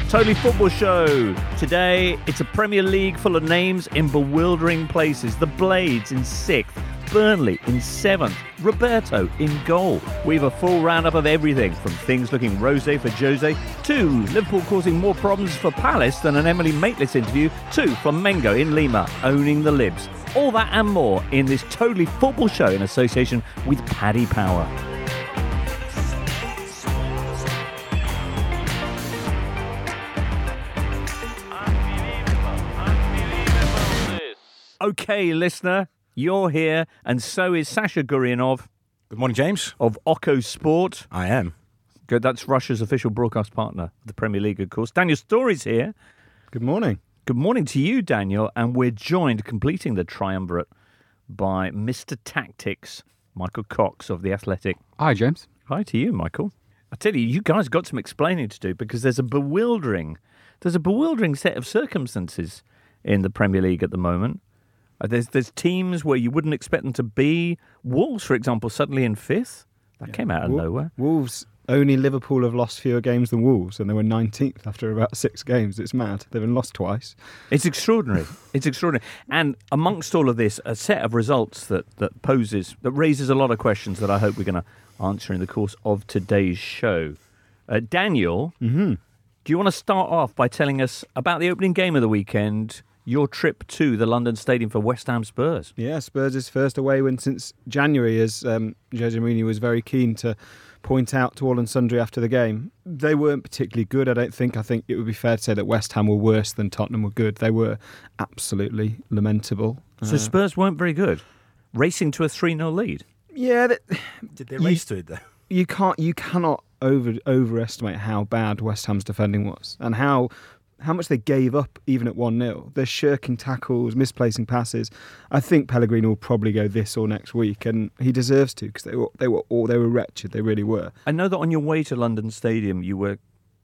Totally Football Show. Today, it's a Premier League full of names in bewildering places. The Blades in 6th, Burnley in 7th, Roberto in goal. We have a full roundup of everything, from things looking rosé for Jose, to Liverpool causing more problems for Palace than an Emily Maitlis interview, to Flamengo in Lima owning the Libs. All that and more in this Totally Football Show in association with Paddy Power. Okay, listener, you're here, and so is Sasha Gurianov. Good morning, James. Of Occo Sport. I am. Good, that's Russia's official broadcast partner, the Premier League, of course. Daniel Story's here. Good morning. Good morning to you, Daniel, and we're joined, completing the triumvirate, by Mr. Tactics, Michael Cox of The Athletic. Hi, James. Hi to you, Michael. I tell you, you guys got some explaining to do, because there's a bewildering set of circumstances in the Premier League at the moment. There's teams where you wouldn't expect them to be. Wolves, for example, suddenly in 5th. That came out of nowhere. Wolves, only Liverpool have lost fewer games than Wolves, and they were 19th after about 6 games. It's mad. They've been lost twice. It's extraordinary. It's extraordinary. And amongst all of this, a set of results that raises a lot of questions that I hope we're going to answer in the course of today's show. Daniel, do you want to start off by telling us about the opening game of the weekend, your trip to the London Stadium for West Ham Spurs? Yeah, Spurs' first away win since January, as Jose Mourinho was very keen to point out to all and sundry after the game. They weren't particularly good, I don't think. I think it would be fair to say that West Ham were worse than Tottenham were good. They were absolutely lamentable. So Spurs weren't very good, racing to a 3-0 lead. Yeah. Did they race to it, though? You cannot overestimate how bad West Ham's defending was, and how much they gave up even at 1-0. They're shirking tackles, misplacing passes. I think Pellegrini will probably go this or next week, and he deserves to, because they were wretched. They really were. I know that on your way to London Stadium, you were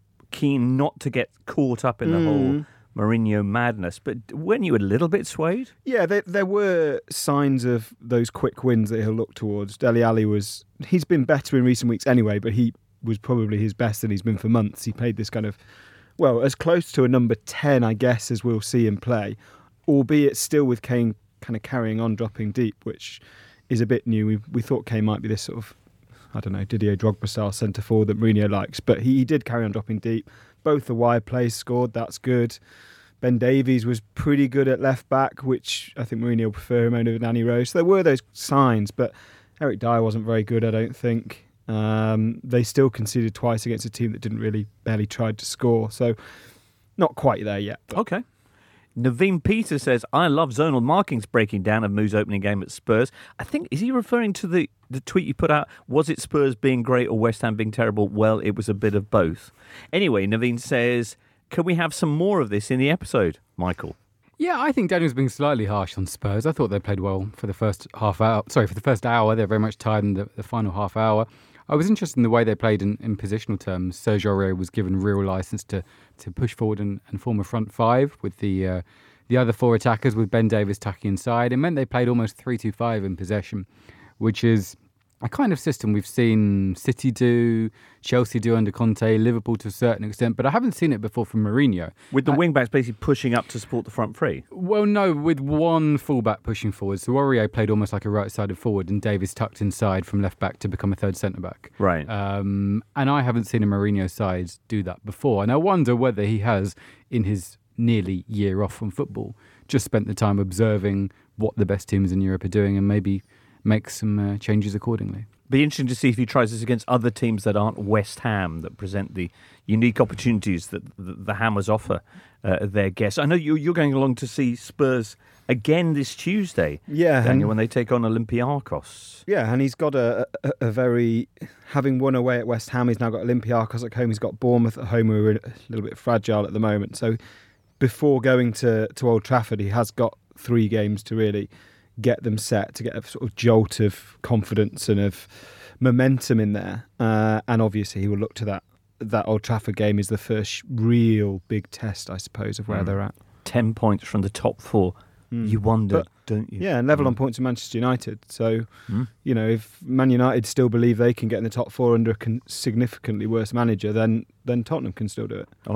keen not to get caught up in the whole Mourinho madness, but weren't you a little bit swayed? Yeah, there were signs of those quick wins that he'll look towards. Dele Alli he's been better in recent weeks anyway, but he was probably his best than he's been for months. He played this kind of, well, as close to a number 10, I guess, as we'll see him play, albeit still with Kane kind of carrying on, dropping deep, which is a bit new. We thought Kane might be this sort of, I don't know, Didier Drogba-style centre-forward that Mourinho likes, but he did carry on dropping deep. Both the wide plays scored, that's good. Ben Davies was pretty good at left-back, which I think Mourinho will prefer him over Danny Rose. So there were those signs, but Eric Dyer wasn't very good, I don't think. They still conceded twice against a team that barely tried to score, so not quite there yet. But. Okay. Naveen Peter says, I love zonal markings breaking down of Moo's opening game at Spurs. I think, is he referring to the tweet you put out? Was it Spurs being great or West Ham being terrible? Well, it was a bit of both. Anyway, Naveen says, can we have some more of this in the episode, Michael? Yeah, I think Daniel's being slightly harsh on Spurs. I thought they played well for the first half hour. Sorry, for the first hour. They're very much tired in the final half hour. I was interested in the way they played in positional terms. Serge Aurier was given real license to push forward and form a front five with the other 4 attackers, with Ben Davies tucking inside. It meant they played almost 3-2-5 in possession, which is a kind of system we've seen City do, Chelsea do under Conte, Liverpool to a certain extent, but I haven't seen it before from Mourinho. With the wing-backs basically pushing up to support the front three? Well, no, with one full-back pushing forward. So Aurier played almost like a right-sided forward, and Davies tucked inside from left-back to become a third centre-back. Right. And I haven't seen a Mourinho side do that before, and I wonder whether he has, in his nearly year off from football, just spent the time observing what the best teams in Europe are doing and maybe make some changes accordingly. Be interesting to see if he tries this against other teams that aren't West Ham, that present the unique opportunities that the Hammers offer their guests. I know you're going along to see Spurs again this Tuesday, Daniel, when they take on Olympiacos. Yeah, and he's got a very, having won away at West Ham, he's now got Olympiacos at home, he's got Bournemouth at home, who are a little bit fragile at the moment. So before going to Old Trafford, he has got 3 games to really get them set, to get a sort of jolt of confidence and of momentum in there. And obviously he will look to that Old Trafford game is the first real big test, I suppose, of where they're at. 10 points from the top 4. You wonder, don't you? Yeah, and level on points with Manchester United. So, you know, if Man United still believe they can get in the top 4 under a significantly worse manager, then Tottenham can still do it. All right.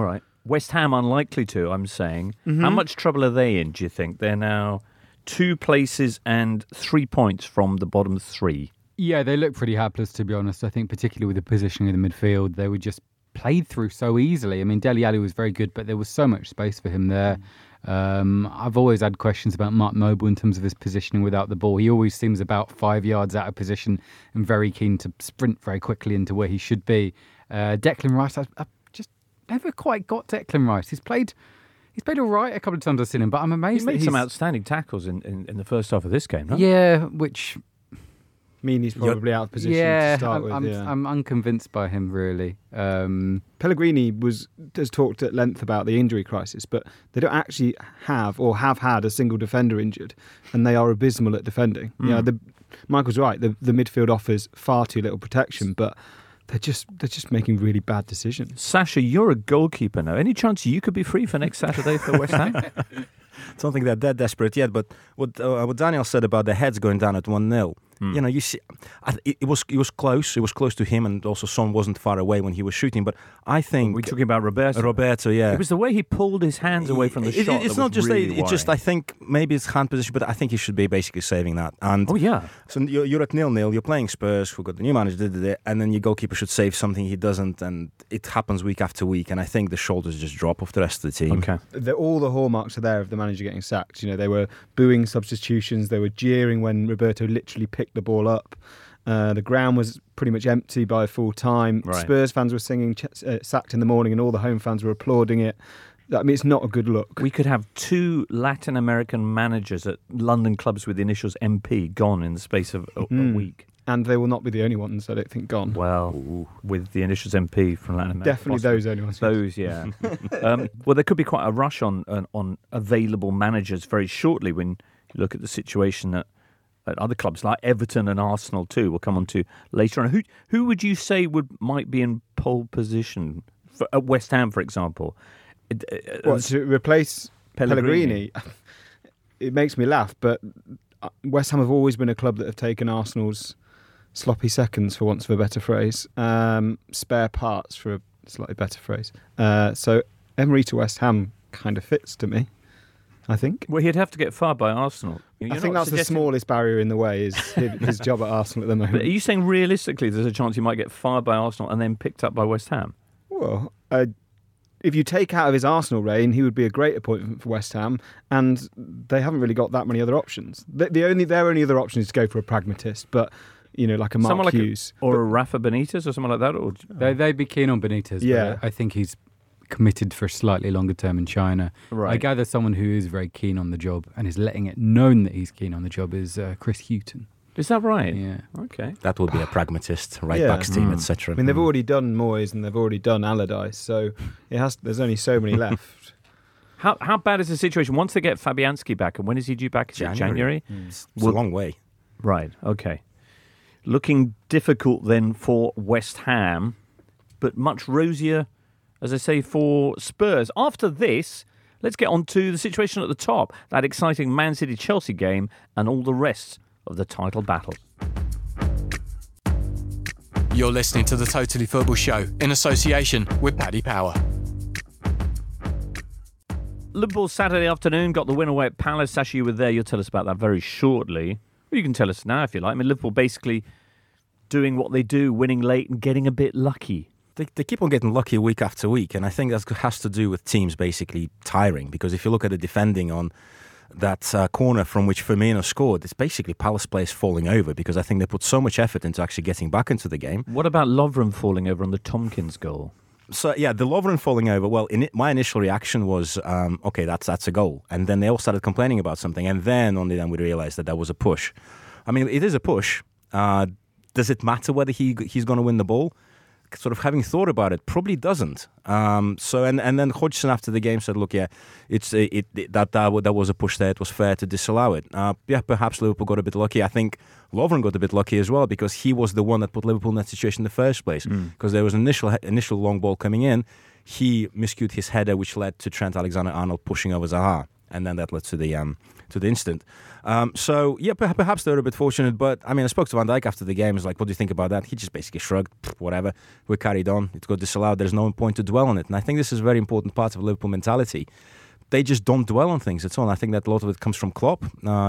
West Ham unlikely to, I'm saying. How much trouble are they in, do you think? They're now 2 places and 3 points from the bottom 3. Yeah, they look pretty helpless, to be honest. I think particularly with the positioning in the midfield, they were just played through so easily. I mean, Dele Alli was very good, but there was so much space for him there. I've always had questions about Mark Noble in terms of his positioning without the ball. He always seems about 5 yards out of position and very keen to sprint very quickly into where he should be. Declan Rice, I've just never quite got Declan Rice. He's played all right a couple of times I've seen him, but I'm amazed He made some outstanding tackles in the first half of this game, no? Yeah, which... mean he's probably out of position Yeah, to start with. I'm unconvinced by him, really. Pellegrini has talked at length about the injury crisis, but they don't actually have or have had a single defender injured, and they are abysmal at defending. Yeah, Michael's right. The midfield offers far too little protection, but they're just making really bad decisions. Sasha, you're a goalkeeper now. Any chance you could be free for next Saturday for West Ham? I don't think they're that desperate yet, but what Daniel said about the heads going down at 1-0, you know, you see, it was close. It was close to him, and also Son wasn't far away when he was shooting. But I think we're talking about Roberto. Roberto, yeah. It was the way he pulled his hands away from the shot. It's that not was just really it's just I think maybe it's hand position, but I think he should be basically saving that. And so you're at 0-0. You're playing Spurs, who got the new manager, and then your goalkeeper should save something he doesn't, and it happens week after week. And I think the shoulders just drop off the rest of the team. Okay, all the hallmarks are there of the manager getting sacked. You know, they were booing substitutions. They were jeering when Roberto literally picked the ball up. The ground was pretty much empty by full time. Right. Spurs fans were singing sacked in the morning, and all the home fans were applauding it. I mean, it's not a good look. we could have 2 Latin American managers at London clubs with the initials MP gone in the space of a week. And they will not be the only ones, I don't think, gone. Well, with the initials MP from Latin America. Definitely possibly. those only ones. Those, yeah. Well, there could be quite a rush on available managers very shortly when you look at the situation at other clubs like Everton and Arsenal too. We'll come on to later on. Who would you say might be in pole position at West Ham, for example? What, to replace Pellegrini? It makes me laugh, but West Ham have always been a club that have taken Arsenal's sloppy seconds, for want of a better phrase, spare parts, for a slightly better phrase. So Emery to West Ham kind of fits to me, I think. Well, he'd have to get fired by Arsenal. I think that's the smallest barrier in the way, is his job at Arsenal at the moment. But are you saying realistically there's a chance he might get fired by Arsenal and then picked up by West Ham? Well, if you take out of his Arsenal reign, he would be a great appointment for West Ham, and they haven't really got that many other options. Their only other option is to go for a pragmatist, but you know, like a Mark Hughes or a Rafa Benitez or something like that. Or They'd be keen on Benitez. Yeah, but I think he's committed for a slightly longer term in China. Right. I gather someone who is very keen on the job and is letting it known that he's keen on the job is Chris Hughton. Is that right? Yeah. Okay. That would be a pragmatist, right backs team, etc. I mean, they've already done Moyes and they've already done Allardyce, so there's only so many left. How bad is the situation once they get Fabianski back? And when is he due back? Is it January? It's a long way. Right. Okay. Looking difficult then for West Ham, but much rosier, as I say, for Spurs. After this, let's get on to the situation at the top, that exciting Man City-Chelsea game and all the rest of the title battle. You're listening to the Totally Football Show in association with Paddy Power. Liverpool Saturday afternoon got the win away at Palace. Sasha, you were there. You'll tell us about that very shortly. Well, you can tell us now if you like. I mean, Liverpool basically doing what they do, winning late and getting a bit lucky. They keep on getting lucky week after week, and I think that has to do with teams basically tiring. Because if you look at the defending on that corner from which Firmino scored, it's basically Palace players falling over, because I think they put so much effort into actually getting back into the game. What about Lovren falling over on the Tompkins goal? So, yeah, the Lovren falling over, well, my initial reaction was, okay, that's a goal. And then they all started complaining about something, and then only then we realised that was a push. I mean, it is a push. Does it matter whether he's going to win the ball? Sort of having thought about it, probably doesn't. So then Hodgson after the game said, "Look, yeah, that was a push there. It was fair to disallow it. Perhaps Liverpool got a bit lucky. I think Lovren got a bit lucky as well, because he was the one that put Liverpool in that situation in the first place. Because there was an initial long ball coming in, he miscued his header, which led to Trent Alexander-Arnold pushing over Zaha, and then that led to to the instant. So yeah, perhaps they were a bit fortunate. But I mean, I spoke to Van Dijk after the game. I was like, "What do you think about that?" He just basically shrugged. Whatever. We carried on. It got disallowed. There's no point to dwell on it. And I think this is a very important part of Liverpool mentality. They just don't dwell on things at all. And I think that a lot of it comes from Klopp.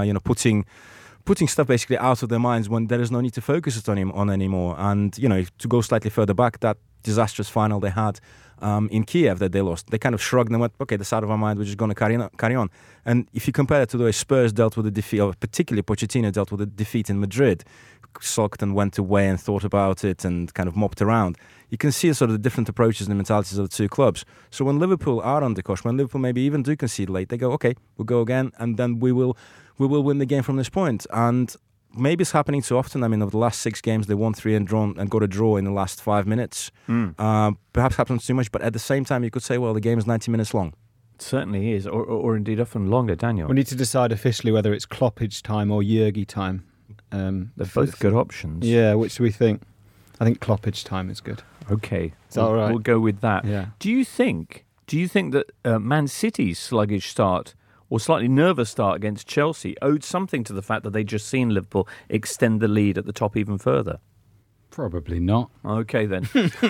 Putting stuff basically out of their minds when there is no need to focus it on anymore. And to go slightly further back, that disastrous final they had in Kiev that they lost, they kind of shrugged and went, okay, that's out of our mind, we're just going to carry on. And if you compare it to the way Spurs dealt with the defeat, or particularly Pochettino dealt with the defeat in Madrid, sulked and went away and thought about it and kind of mopped around, you can see sort of the different approaches and the mentalities of the two clubs. So when Liverpool are under cosh, when Liverpool maybe even do concede late, they go, okay, we'll go again, and then we will win the game from this point. And maybe it's happening too often. I mean, over the last 6 games, they won 3 and got a draw in the last 5 minutes. Perhaps happens too much, but at the same time, you could say, well, the game is 90 minutes long. It certainly is, or indeed often longer, Daniel. We need to decide officially whether it's Kloppage time or Jurgi time. They're both good options. Yeah, which do we think? I think Kloppage time is good. Okay, all right? We'll go with that. Yeah. Do you think that Man City's sluggish start or slightly nervous start against Chelsea owed something to the fact that they'd just seen Liverpool extend the lead at the top even further? Probably not. Okay, then.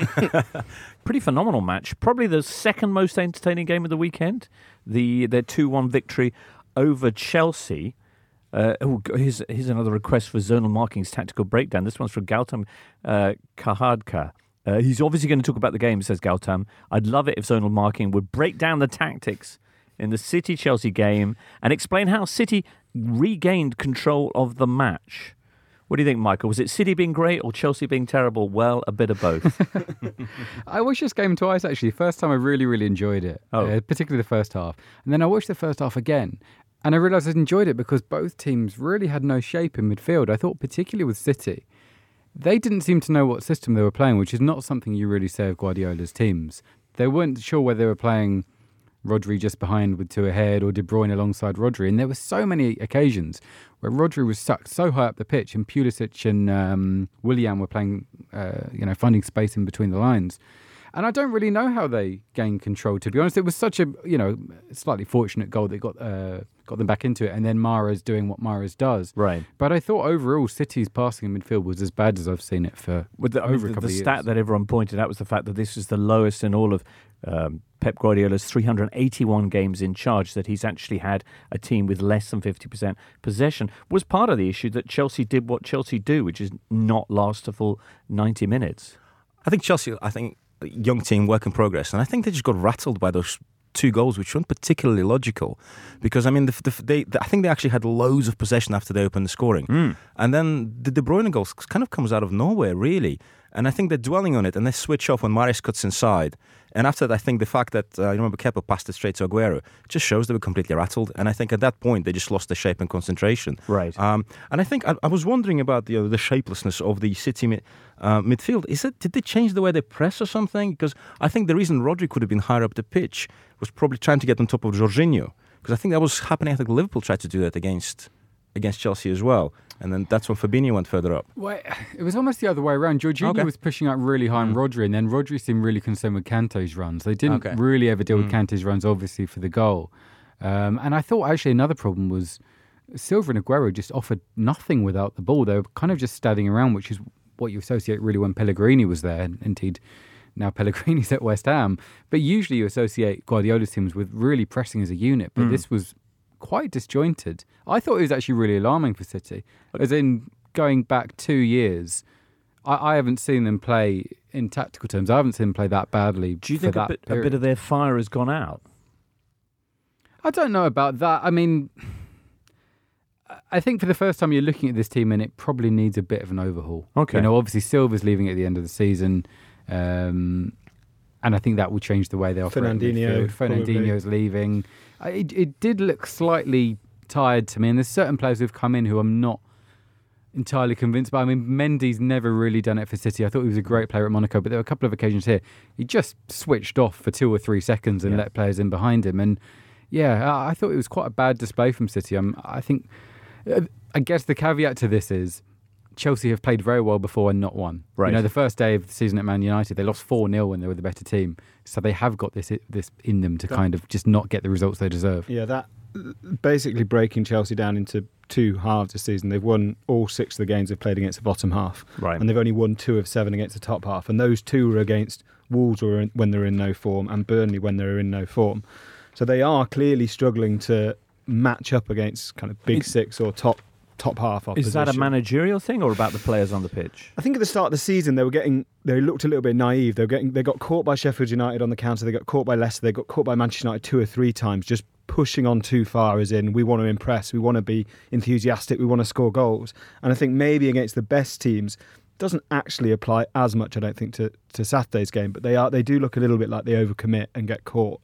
Pretty phenomenal match. Probably the second most entertaining game of the weekend. Their 2-1 victory over Chelsea. Here's another request for Zonal Marking's tactical breakdown. This one's from Gautam Kahadka. He's obviously going to talk about the game, says Gautam. I'd love it if Zonal Marking would break down the tactics in the City-Chelsea game and explain how City regained control of the match. What do you think, Michael? Was it City being great or Chelsea being terrible? Well, a bit of both. I watched this game twice, actually. First time I really, really enjoyed it, particularly the first half. And then I watched the first half again, and I realised I enjoyed it because both teams really had no shape in midfield. I thought particularly with City, they didn't seem to know what system they were playing, which is not something you really say of Guardiola's teams. They weren't sure whether they were playing Rodri just behind with 2 ahead or De Bruyne alongside Rodri. And there were so many occasions where Rodri was sucked so high up the pitch and Pulisic and Willian were playing, finding space in between the lines. And I don't really know how they gained control, to be honest. It was such a, slightly fortunate goal that got them back into it. And then Mahrez doing what Mahrez does. Right. But I thought overall City's passing in midfield was as bad as I've seen it for over a couple of years. The stat that everyone pointed out was the fact that this was the lowest in all of Pep Guardiola's 381 games in charge, that he's actually had a team with less than 50% possession. Was part of the issue that Chelsea did what Chelsea do, which is not last a full 90 minutes. I think Chelsea, young team, work in progress. And I think they just got rattled by those 2 goals, which weren't particularly logical. Because, I mean, I think they actually had loads of possession after they opened the scoring. And then the De Bruyne goal kind of comes out of nowhere, really. And I think they're dwelling on it, and they switch off when Mahrez cuts inside. And after that, I think the fact that, remember, Kepa passed it straight to Aguero, just shows they were completely rattled. And I think at that point, they just lost their shape and concentration. Right. And I think I was wondering about the shapelessness of the City midfield. Did they change the way they press or something? Because I think the reason Rodri could have been higher up the pitch was probably trying to get on top of Jorginho. Because I think that was happening. I think Liverpool tried to do that against Chelsea as well. And then that's when Fabinho went further up. Well, it was almost the other way around. Jorginho was pushing up really high on Rodri, and then Rodri seemed really concerned with Kante's runs. They didn't really ever deal with Kante's runs, obviously, for the goal. And I thought, actually, another problem was Silva and Aguero just offered nothing without the ball. They were kind of just standing around, which is what you associate really when Pellegrini was there. And indeed, now Pellegrini's at West Ham. But usually you associate Guardiola's teams with really pressing as a unit. But this was quite disjointed. I thought it was actually really alarming for City. As in, going back 2 years, I haven't seen them play, in tactical terms, I haven't seen them play that badly. Do you think a bit of their fire has gone out? I don't know about that. I mean, I think for the first time you're looking at this team and it probably needs a bit of an overhaul. Okay. Obviously Silva's leaving at the end of the season. And I think that will change the way they operate. Fernandinho's leaving. It did look slightly tired to me, and there's certain players who've come in who I'm not entirely convinced by. I mean, Mendy's never really done it for City. I thought he was a great player at Monaco, but there were a couple of occasions here he just switched off for 2 or 3 seconds and let players in behind him. And I thought it was quite a bad display from City. I guess the caveat to this is Chelsea have played very well before and not won. Right. The first day of the season at Man United, they lost 4-0 when they were the better team. So they have got this in them to kind of just not get the results they deserve. Yeah, basically breaking Chelsea down into two halves this season. They've won all 6 of the games they've played against the bottom half. Right. And they've only won 2 of 7 against the top half. And those 2 were against Wolves when they're in no form, and Burnley when they're in no form. So they are clearly struggling to match up against kind of big 6 or top half opposition. Is that a managerial thing or about the players on the pitch? I think at the start of the season they looked a little bit naive. They got caught by Sheffield United on the counter. They got caught by Leicester. They got caught by Manchester United 2 or 3 times, just pushing on too far, as in we want to impress, we want to be enthusiastic, we want to score goals. And I think maybe against the best teams doesn't actually apply as much, I don't think, to Saturday's game, but they do look a little bit like they overcommit and get caught.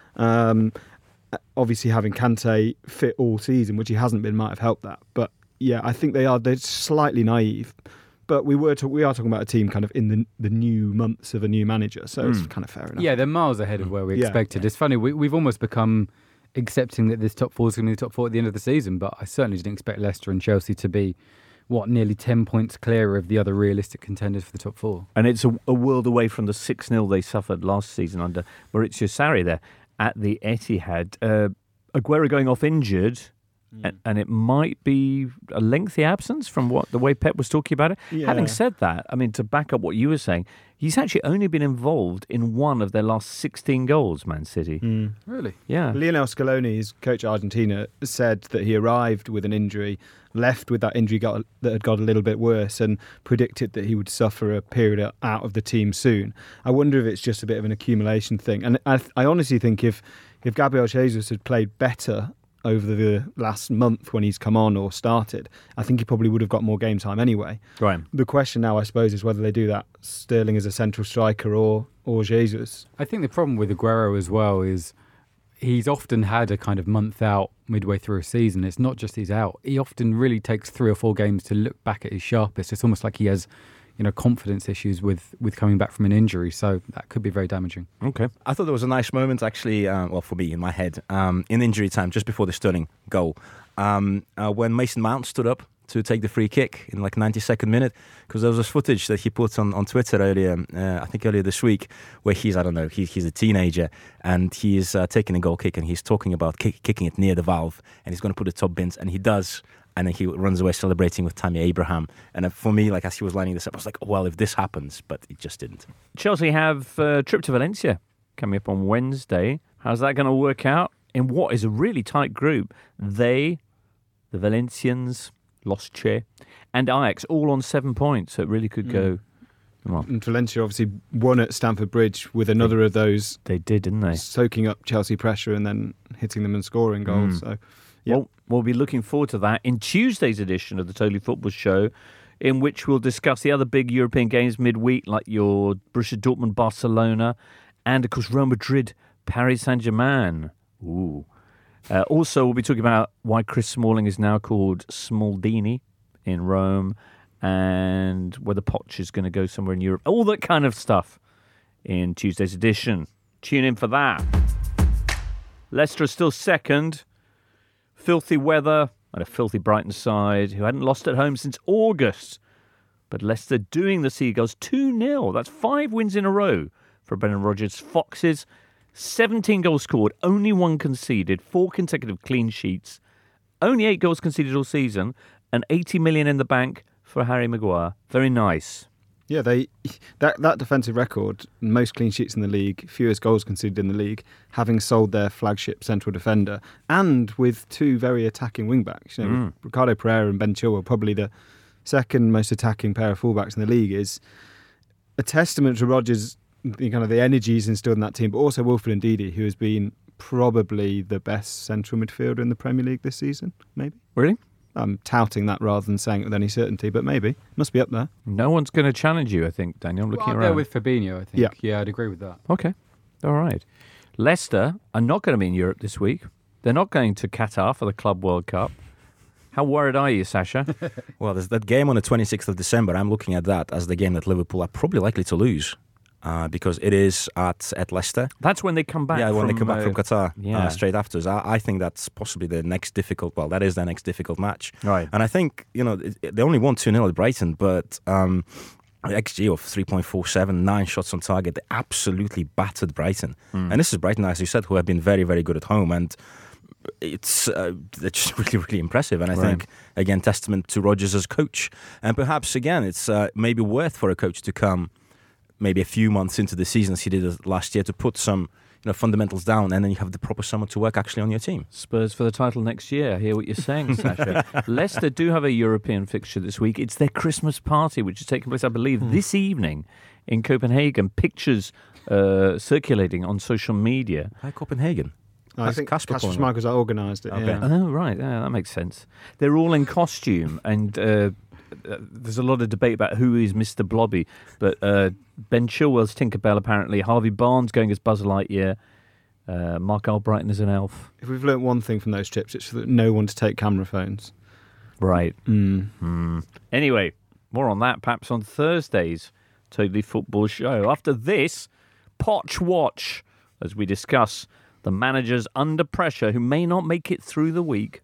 Obviously having Kante fit all season, which he hasn't been, might have helped that. But yeah, I think they're slightly naive. But we are talking about a team kind of in the new months of a new manager, so it's kind of fair enough. Yeah, they're miles ahead of where we expected. It's funny, we've almost become accepting that this top 4 is going to be the top 4 at the end of the season, but I certainly didn't expect Leicester and Chelsea to be, nearly 10 points clearer of the other realistic contenders for the top 4. And it's a world away from the 6-0 they suffered last season under Maurizio Sarri there at the Etihad. Aguero going off injured, and it might be a lengthy absence from the way Pep was talking about it. Yeah. Having said that, I mean, to back up what you were saying, he's actually only been involved in 1 of their last 16 goals, Man City. Really? Yeah. Lionel Scaloni, his coach of Argentina, said that he arrived with an injury, left with that injury that had got a little bit worse, and predicted that he would suffer a period out of the team soon. I wonder if it's just a bit of an accumulation thing. And I honestly think if Gabriel Jesus had played better over the last month when he's come on or started, I think he probably would have got more game time anyway. Right. The question now, I suppose, is whether they do that Sterling as a central striker or Jesus. I think the problem with Aguero as well is he's often had a kind of month out midway through a season. It's not just he's out. He often really takes 3 or 4 games to look back at his sharpest. It's almost like he has confidence issues with coming back from an injury, so that could be very damaging. Okay. I thought there was a nice moment, actually, for me, in my head, in injury time, just before the Sterling goal, when Mason Mount stood up to take the free kick in like 92nd minute, because there was this footage that he put on Twitter earlier this week, where he's a teenager, and he's taking a goal kick, and he's talking about kicking it near the valve, and he's going to put the top bins, and he does. And then he runs away celebrating with Tammy Abraham. And for me, like as he was lining this up, I was like, oh, well, if this happens, but it just didn't. Chelsea have a trip to Valencia coming up on Wednesday. How's that going to work out in what is a really tight group? The Valencians, Losche, and Ajax all on 7 points. So it really could go. Well, And Valencia obviously won at Stamford Bridge with another of those. They did, didn't they? Soaking up Chelsea pressure and then hitting them and scoring goals. So. Yep. Well, we'll be looking forward to that in Tuesday's edition of the Totally Football Show, in which we'll discuss the other big European games midweek, like your Borussia Dortmund, Barcelona, and, of course, Real Madrid, Paris Saint-Germain. Ooh. Also, we'll be talking about why Chris Smalling is now called Smaldini in Rome, and whether Poch is going to go somewhere in Europe. All that kind of stuff in Tuesday's edition. Tune in for that. Leicester is still second. Filthy weather and a filthy Brighton side who hadn't lost at home since August. But Leicester doing the Seagulls 2-0. That's 5 wins in a row for Brendan Rodgers' Foxes. 17 goals scored, only 1 conceded, 4 consecutive clean sheets, only 8 goals conceded all season, and 80 million in the bank for Harry Maguire. Very nice. Yeah, that defensive record, most clean sheets in the league, fewest goals conceded in the league, having sold their flagship central defender, and with 2 very attacking wing-backs. Ricardo Pereira and Ben Chilwell, probably the second most attacking pair of full-backs in the league, is a testament to Rodgers, the energy he's instilled in that team, but also Wilfred Ndidi, who has been probably the best central midfielder in the Premier League this season, maybe. Really? I'm touting that rather than saying it with any certainty, but maybe. Must be up there. No one's going to challenge you, I think, Daniel. I'm looking Up around. there with Fabinho, I think. Yeah. Yeah, I'd agree with that. Okay. All right. Leicester are not going to be in Europe this week. They're not going to Qatar for the Club World Cup. How worried are you, Sasha? Well, there's that game on the 26th of December. I'm looking at that as the game that Liverpool are probably likely to lose. Because it is at Leicester. That's when they come back. When they come back from Qatar yeah. straight after us. I think that's possibly the next difficult. Well, that is their next difficult match. Right. And I think they only won 2-0 at Brighton, but XG of 3.47, 9 shots on target. They absolutely battered Brighton. And this is Brighton, as you said, who have been very, very good at home. And it's just really, really impressive. And I think, again, testament to Rodgers as coach. And perhaps, again, it's maybe worth for a coach to come maybe a few months into the season, as he did last year, to put some fundamentals down, and then you have the proper summer to work actually on your team. Spurs for the title next year. I hear what you're saying, Sasha. Leicester do have a European fixture this week. It's their Christmas party, which is taking place, I believe, this evening in Copenhagen. Pictures circulating on social media. Hi, Copenhagen. I think Kasper Schmeichel organised it. Okay. Yeah. Oh, right. Yeah, that makes sense. They're all in costume, and there's a lot of debate about who is Mr. Blobby, but Ben Chilwell's Tinkerbell, apparently. Harvey Barnes going as Buzz Lightyear. Mark Albrighton as an elf. If we've learnt one thing from those trips, it's that no one to take camera phones. Right. Anyway, more on that perhaps on Thursday's Totally Football show. After this, Poch Watch, as we discuss the managers under pressure who may not make it through the week.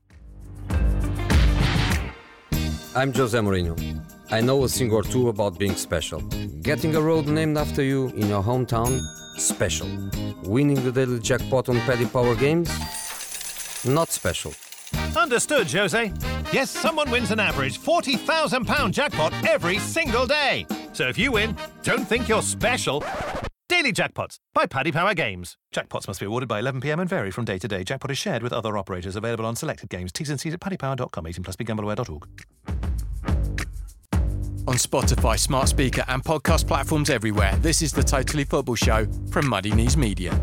I'm Jose Mourinho. I know a thing or two about being special. Getting a road named after you in your hometown, special. Winning the daily jackpot on Paddy Power games, not special. Understood, Jose. Yes, someone wins an average £40,000 jackpot every single day. So if you win, don't think you're special. Daily Jackpots by Paddy Power Games. Jackpots must be awarded by 11 p.m. and vary from day to day. Jackpot is shared with other operators. Available on selected games. T's and C's at paddypower.com. 18 plus BigGambleAware.org. On Spotify, smart speaker and podcast platforms everywhere, this is the Totally Football Show from Muddy Knees Media.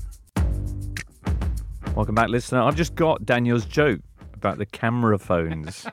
Welcome back, listener. I've just got Daniel's joke about the camera phones.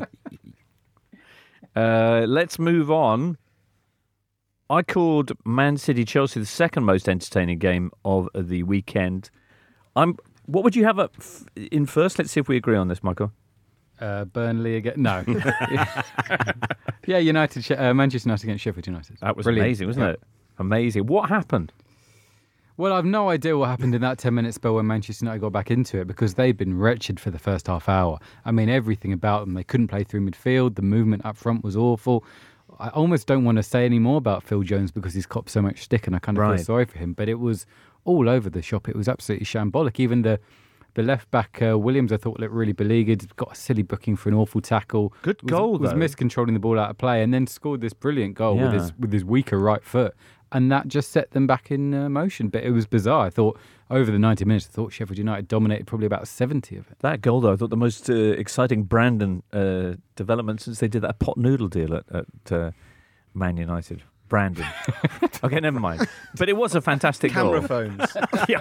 Let's move on. I called Man City-Chelsea the second most entertaining game of the weekend. What would you have in first? Let's see if we agree on this, Michael. Burnley again? No. Yeah, Manchester United against Sheffield United. That was Brilliant. amazing, wasn't it? Amazing. What happened? Well, I've no idea what happened in that 10-minute spell when Manchester United got back into it, because they'd been wretched for the first half hour. I mean, everything about them. They couldn't play through midfield. The movement up front was awful. I almost don't want to say any more about Phil Jones because he's copped so much stick, and I kind of feel sorry for him. But it was all over the shop. It was absolutely shambolic. Even the left back, Williams, I thought looked really beleaguered. Got a silly booking for an awful tackle. Good goal, was though. miscontrolling the ball out of play, and then scored this brilliant goal with his weaker right foot. And that just set them back in motion. But it was bizarre. I thought over the 90 minutes, I thought Sheffield United dominated probably about 70 of it. That goal, though, I thought the most exciting Brandon development since they did that pot noodle deal at Man United. Brandon. Okay, never mind. But it was a fantastic Camera goal. phones.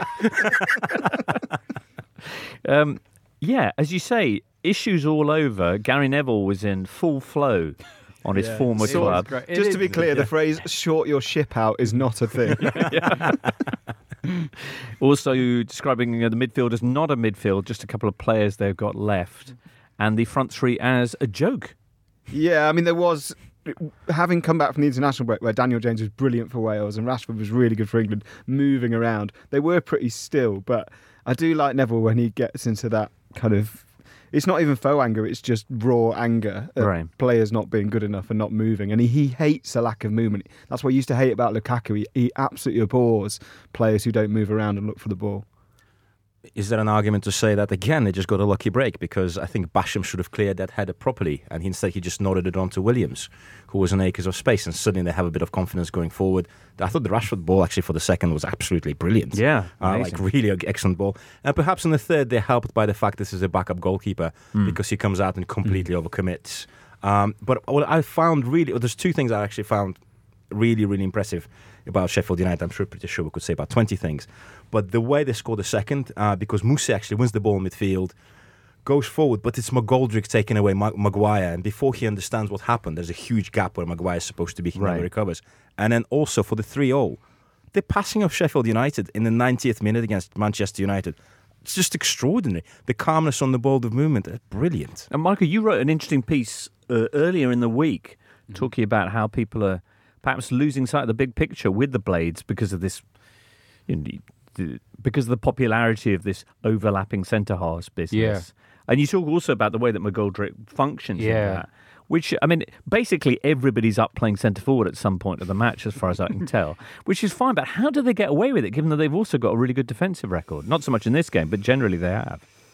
Yeah, as you say, issues all over. Gary Neville was in full flow on his former club. Just to be clear, the phrase "short your ship out" is not a thing. Also describing the midfield as not a midfield, just a couple of players they've got left, and the front three as a joke. Yeah, I mean, there was, having come back from the international break where Daniel James was brilliant for Wales and Rashford was really good for England, moving around, they were pretty still. But I do like Neville when he gets into that kind of, it's not even faux anger, it's just raw anger at players not being good enough and not moving. And he hates a lack of movement. That's what I used to hate about Lukaku. He absolutely abhors players who don't move around and look for the ball. Is there an argument to say that, again, they just got a lucky break? Because I think Basham should have cleared that header properly, and instead he just nodded it on to Williams, who was in acres of space, and suddenly they have a bit of confidence going forward. I thought the Rashford ball, actually, for the second was absolutely brilliant. Yeah, really excellent ball. And perhaps in the third, they're helped by the fact this is a backup goalkeeper, because he comes out and completely overcommits. But what I found there's two things I actually found really, really impressive about Sheffield United. I'm pretty sure we could say about 20 things. But the way they scored the second, because Musa actually wins the ball in midfield, goes forward, but it's McGoldrick taking away Maguire. And before he understands what happened, there's a huge gap where Maguire is supposed to be. He never recovers. And then also for the 3-0, the passing of Sheffield United in the 90th minute against Manchester United, it's just extraordinary. The calmness on the ball, the movement, brilliant. And Michael, you wrote an interesting piece earlier in the week talking about how people are perhaps losing sight of the big picture with the Blades because of this, because of the popularity of this overlapping centre-halves business. Yeah. And you talk also about the way that McGoldrick functions in that, which, I mean, basically everybody's up playing centre-forward at some point of the match, as far as I can tell, which is fine. But how do they get away with it, given that they've also got a really good defensive record? Not so much in this game, but generally they have.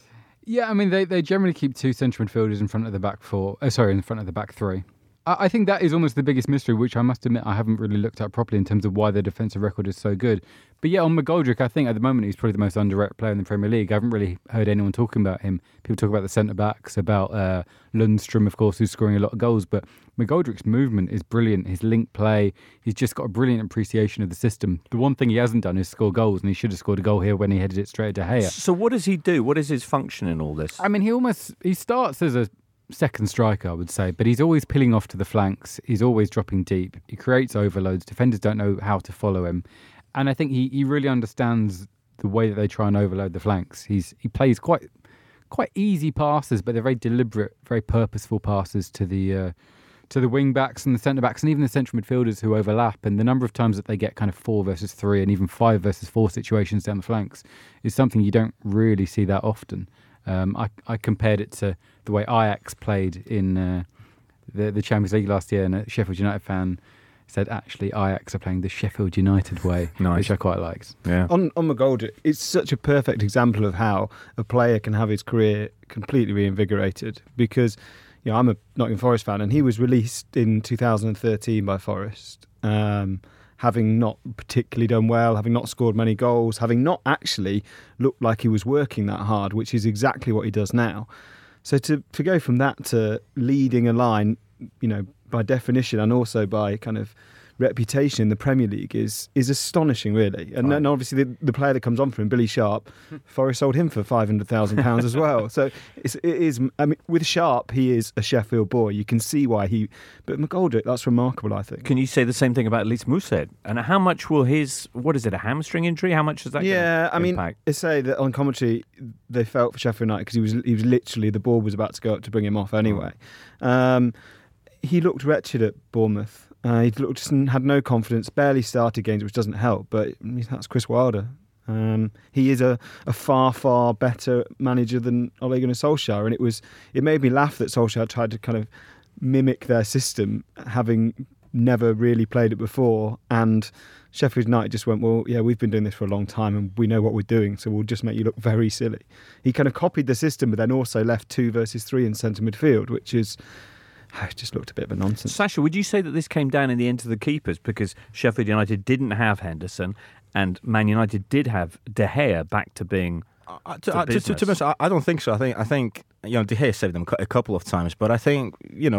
Yeah, I mean, they generally keep two central midfielders in front of the back four. In front of the back three. I think that is almost the biggest mystery, which I must admit I haven't really looked at properly in terms of why their defensive record is so good. But yeah, on McGoldrick, I think at the moment he's probably the most underrated player in the Premier League. I haven't really heard anyone talking about him. People talk about the centre-backs, about Lundstrom, of course, who's scoring a lot of goals. But McGoldrick's movement is brilliant. His link play, he's just got a brilliant appreciation of the system. The one thing he hasn't done is score goals, and he should have scored a goal here when he headed it straight to De Gea. So what does he do? What is his function in all this? I mean, he starts as a second striker, I would say, but he's always peeling off to the flanks. He's always dropping deep. He creates overloads. Defenders don't know how to follow him. And I think he really understands the way that they try and overload the flanks. He plays quite easy passes, but they're very deliberate, very purposeful passes to the wing backs and the centre backs and even the central midfielders who overlap. And the number of times that they get kind of 4 versus 3 and even 5 versus 4 situations down the flanks is something you don't really see that often. I compared it to the way Ajax played in the Champions League last year, and a Sheffield United fan said, actually, Ajax are playing the Sheffield United way, Nice. which I quite liked. Yeah. On McGoldrick, it's such a perfect example of how a player can have his career completely reinvigorated, because I'm a Nottingham Forest fan, and he was released in 2013 by Forest, having not particularly done well, having not scored many goals, having not actually looked like he was working that hard, which is exactly what he does now. So to go from that to leading a line, by definition and also by kind of reputation in the Premier League is astonishing, really. And then obviously the player that comes on for him, Billy Sharp, Forest sold him for £500,000 as well. So it is. I mean, with Sharp, he is a Sheffield boy. You can see why But McGoldrick, that's remarkable, I think. Can you say the same thing about Leeds Mousset? And how much will a hamstring injury? How much is that? Yeah, I mean, impact? they say that on commentary they felt for Sheffield United because he was literally, the ball was about to go up to bring him off anyway. He looked wretched at Bournemouth. He had no confidence, barely started games, which doesn't help, but that's Chris Wilder. He is a far, far better manager than Ole Gunnar Solskjaer, and it made me laugh that Solskjaer tried to kind of mimic their system, having never really played it before, and Sheffield United just went, well, yeah, we've been doing this for a long time and we know what we're doing, so we'll just make you look very silly. He kind of copied the system, but then also left 2 versus 3 in centre midfield, which is... it just looked a bit of a nonsense. Sasha, would you say that this came down in the end to the keepers because Sheffield United didn't have Henderson and Man United did have De Gea back to being to be honest, I don't think so. I think De Gea saved them a couple of times, but I think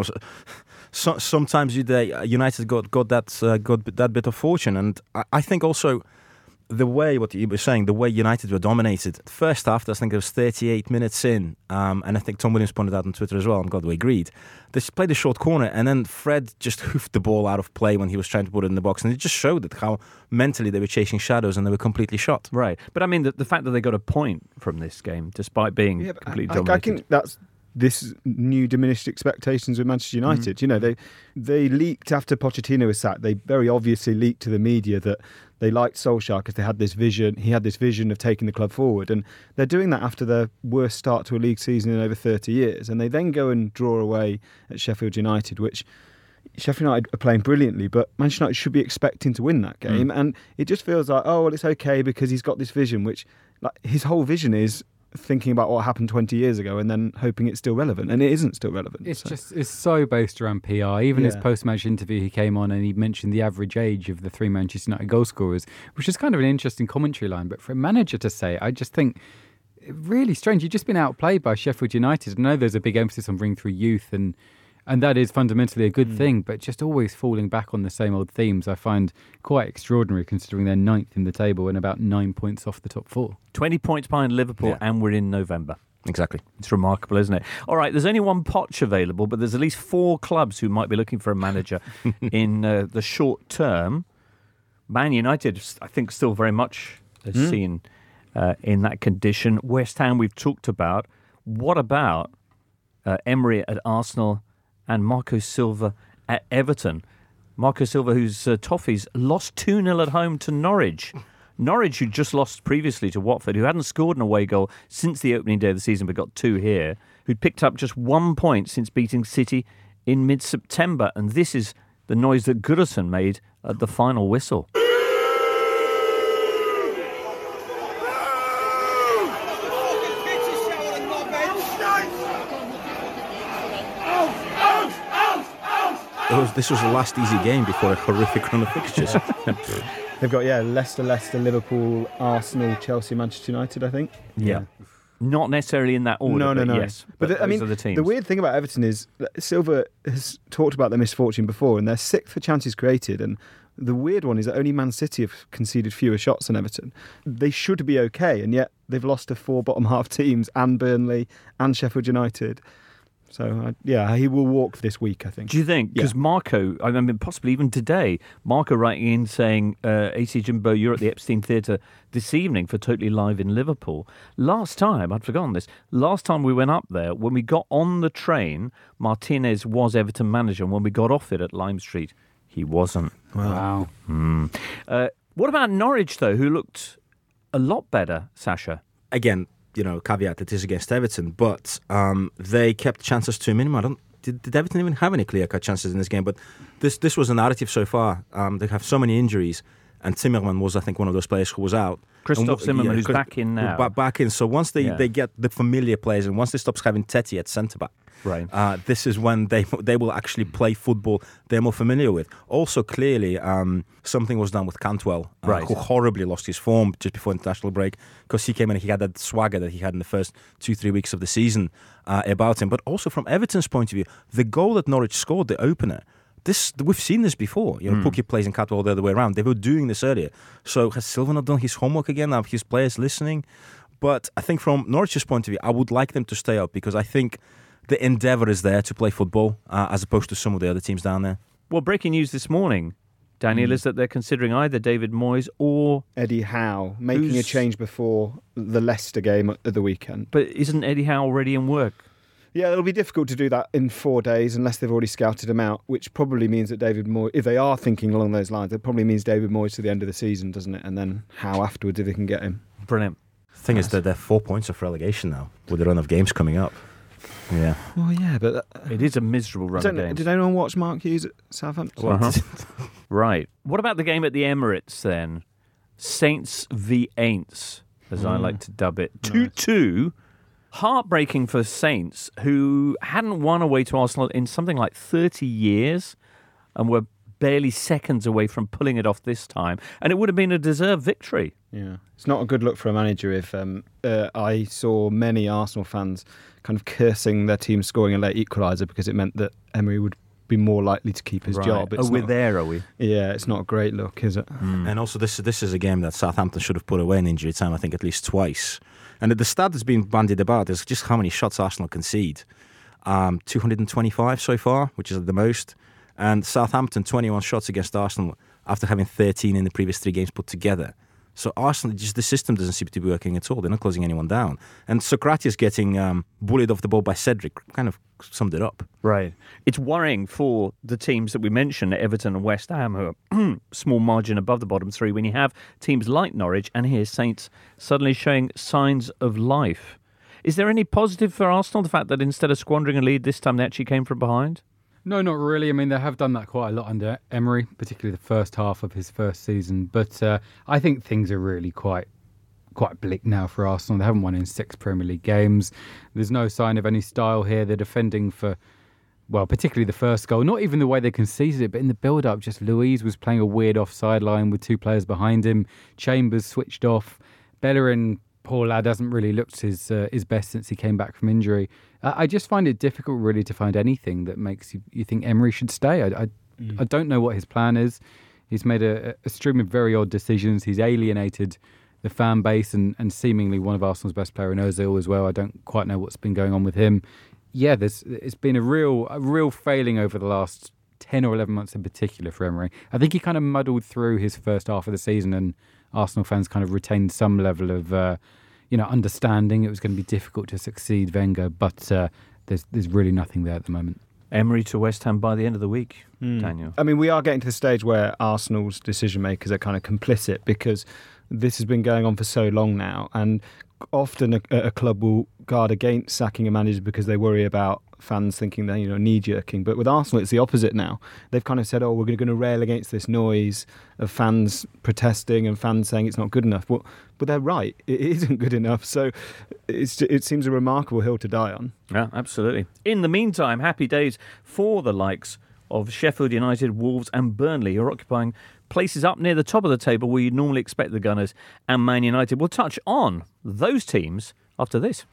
sometimes United got that bit of fortune, and I think also the way, what you were saying, the way United were dominated. First half, I think it was 38 minutes in, and I think Tom Williams pointed out on Twitter as well, and God, we agreed. They played a short corner, and then Fred just hoofed the ball out of play when he was trying to put it in the box, and it just showed that how mentally they were chasing shadows and they were completely shot. Right, but I mean, the fact that they got a point from this game, despite being completely dominated. I think that's this new diminished expectations with Manchester United. They leaked after Pochettino was sacked. They very obviously leaked to the media that they liked Solskjaer because they had this vision. He had this vision of taking the club forward, and they're doing that after their worst start to a league season in over 30 years. And they then go and draw away at Sheffield United, which Sheffield United are playing brilliantly, but Manchester United should be expecting to win that game. And it just feels like, oh, well, it's okay because he's got this vision, which his whole vision is thinking about what happened 20 years ago and then hoping it's still relevant, and it isn't still relevant. It's so based around PR. Even his post-match interview, he came on and he mentioned the average age of the 3 Manchester United goal scorers, which is kind of an interesting commentary line. But for a manager to say, I just think really strange. You've just been outplayed by Sheffield United. I know there's a big emphasis on bringing through youth, and that is fundamentally a good thing, but just always falling back on the same old themes I find quite extraordinary, considering they're 9th in the table and about 9 points off the top 4. 20 points behind Liverpool, and we're in November. Exactly. It's remarkable, isn't it? All right, there's only one Poch available, but there's at least 4 clubs who might be looking for a manager in the short term. Man United, I think, still very much seen in that condition. West Ham, we've talked about. What about Emery at Arsenal and Marco Silva at Everton? Marco Silva, whose Toffees lost 2-0 at home to Norwich. Norwich, who just lost previously to Watford, who hadn't scored an away goal since the opening day of the season but got 2 here, who'd picked up just 1 point since beating City in mid-September. And this is the noise that Goodison made at the final whistle. this was the last easy game before a horrific run of fixtures. They've got Leicester, Liverpool, Arsenal, Chelsea, Manchester United, I think. Yeah. Not necessarily in that order. No. Yes, but those are the teams. The weird thing about Everton is that Silva has talked about their misfortune before, and they're 6th for chances created. And the weird one is that only Man City have conceded fewer shots than Everton. They should be okay, and yet they've lost to 4 bottom half teams, and Burnley, and Sheffield United. So, he will walk this week, I think. Do you think? Because Marco, I mean, possibly even today, Marco writing in saying, AC Jimbo, you're at the Epstein Theatre this evening for Totally Live in Liverpool. Last time, I'd forgotten this, last time we went up there, when we got on the train, Martinez was Everton manager, and when we got off it at Lime Street, he wasn't. Wow. What about Norwich, though, who looked a lot better, Sasha? Again, caveat that is against Everton, but they kept chances to a minimum. Did Everton even have any clear-cut chances in this game? But this was a narrative so far. They have so many injuries, and Timmerman was, I think, one of those players who was out. Christoph Zimmerman, who's back in now. Back in. So once they get the familiar players, and once they stop having Teti at centre-back, right. This is when they will actually play football they're more familiar with. Also, clearly, something was done with Cantwell, who horribly lost his form just before international break, because he came in and he had that swagger that he had in the first 2-3 weeks of the season about him. But also from Everton's point of view, the goal that Norwich scored, the opener, we've seen this before. Pukki plays in Cantwell the other way around. They were doing this earlier. So has Silva not done his homework again? Are his players listening? But I think from Norwich's point of view, I would like them to stay up, because I think the endeavour is there to play football as opposed to some of the other teams down there. Well, breaking news this morning, Daniel, is that they're considering either David Moyes or Eddie Howe, making a change before the Leicester game at the weekend. But isn't Eddie Howe already in work? Yeah, it'll be difficult to do that in 4 days unless they've already scouted him out, which probably means that David Moyes, if they are thinking along those lines, it probably means David Moyes to the end of the season, doesn't it? And then Howe afterwards if they can get him. Brilliant. The thing is that they're 4 points of relegation now with the run of games coming up. Yeah. Well, yeah, but it is a miserable run of games. Did anyone watch Mark Hughes at Southampton? Right. What about the game at the Emirates then? Saints v Aints, as I like to dub it. 2-2. Heartbreaking for Saints, who hadn't won away to Arsenal in something like 30 years and were barely seconds away from pulling it off this time. And it would have been a deserved victory. Yeah. It's not a good look for a manager if I saw many Arsenal fans kind of cursing their team scoring a late equaliser because it meant that Emery would be more likely to keep his job. We're there, are we? Yeah, it's not a great look, is it? And also this is a game that Southampton should have put away in injury time, I think, at least twice. And the stat that's been bandied about is just how many shots Arsenal concede. 225 so far, which is the most. And Southampton, 21 shots against Arsenal after having 13 in the previous 3 games put together. So Arsenal, just the system doesn't seem to be working at all. They're not closing anyone down. And Socrates getting bullied off the ball by Cedric kind of summed it up. Right. It's worrying for the teams that we mentioned, Everton and West Ham, who are small margin above the bottom 3, when you have teams like Norwich and here Saints suddenly showing signs of life. Is there any positive for Arsenal, the fact that instead of squandering a lead this time they actually came from behind? No, not really. I mean, they have done that quite a lot under Emery, particularly the first half of his first season. But I think things are really quite bleak now for Arsenal. They haven't won in 6 Premier League games. There's no sign of any style here. They're defending for, well, particularly the first goal. Not even the way they conceded it, but in the build-up, just Luiz was playing a weird offside line with 2 players behind him. Chambers switched off. Bellerin, poor lad, hasn't really looked his best since he came back from injury. I just find it difficult, really, to find anything that makes you think Emery should stay. I don't know what his plan is. He's made a stream of very odd decisions. He's alienated the fan base and seemingly one of Arsenal's best player in Ozil as well. I don't quite know what's been going on with him. Yeah, it's been a real failing over the last 10 or 11 months in particular for Emery. I think he kind of muddled through his first half of the season and Arsenal fans kind of retained some level of understanding. It was going to be difficult to succeed Wenger, but there's really nothing there at the moment. Emery to West Ham by the end of the week, Daniel. I mean, we are getting to the stage where Arsenal's decision makers are kind of complicit because this has been going on for so long now, and often a club will guard against sacking a manager because they worry about fans thinking they're knee-jerking. But with Arsenal, it's the opposite now. They've kind of said, we're going to rail against this noise of fans protesting and fans saying it's not good enough. But they're right. It isn't good enough. So it seems a remarkable hill to die on. Yeah, absolutely. In the meantime, happy days for the likes of Sheffield United, Wolves and Burnley, who are occupying places up near the top of the table where you'd normally expect the Gunners and Man United. We'll touch on those teams after this.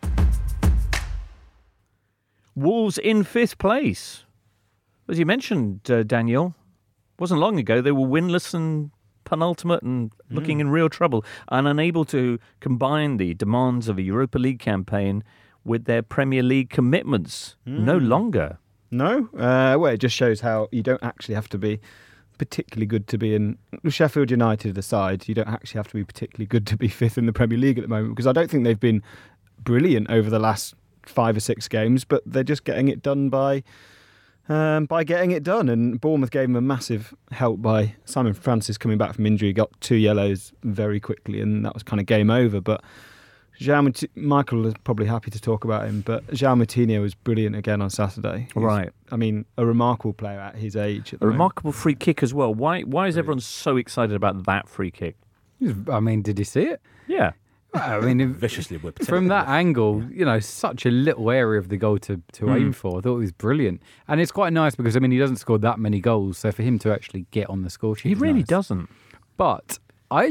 Wolves in 5th place. As you mentioned, Daniel, wasn't long ago they were winless and penultimate and looking in real trouble and unable to combine the demands of a Europa League campaign with their Premier League commitments. No longer. No? Well, it just shows how you don't actually have to be particularly good to be in Sheffield United aside. You don't actually have to be particularly good to be 5th in the Premier League at the moment, because I don't think they've been brilliant over the last 5 or 6 games, but they're just getting it done by getting it done. And Bournemouth gave him a massive help by Simon Francis coming back from injury, got 2 yellows very quickly, and that was kind of game over. But Michael is probably happy to talk about him, but João Moutinho was brilliant again on Saturday. Right. I mean, a remarkable player at his age. A remarkable free kick as well. Why is everyone so excited about that free kick? I mean, did you see it? Yeah. I mean, Viciously whipped. from that angle, such a little area of the goal to aim for. I thought it was brilliant. And it's quite nice because, he doesn't score that many goals. So for him to actually get on the score sheet, He really nice. doesn't. But